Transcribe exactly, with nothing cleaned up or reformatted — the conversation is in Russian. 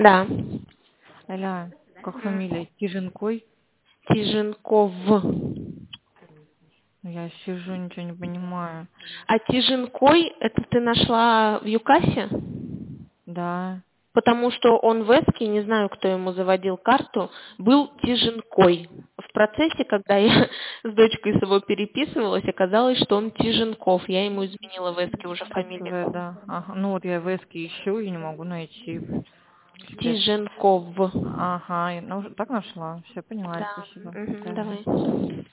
Да. Аля, как Мгм. фамилия? Тиженкой? Тиженков. Ну, я сижу, ничего не понимаю. А Тиженкой, это ты нашла в ЮКАСе? Да. Потому что он в Эске, не знаю, кто ему заводил карту, был Тиженкой. В процессе, когда я с дочкой с его переписывалась, оказалось, что он Тиженков. Я ему изменила в Эске уже фамилию. В, да. Ага. Ну вот я в эске ищу и не могу найти. Пиздец. Тиженков. Ага, я ну, так нашла. Все, поняла, Да. спасибо. Мгм, Да. давай.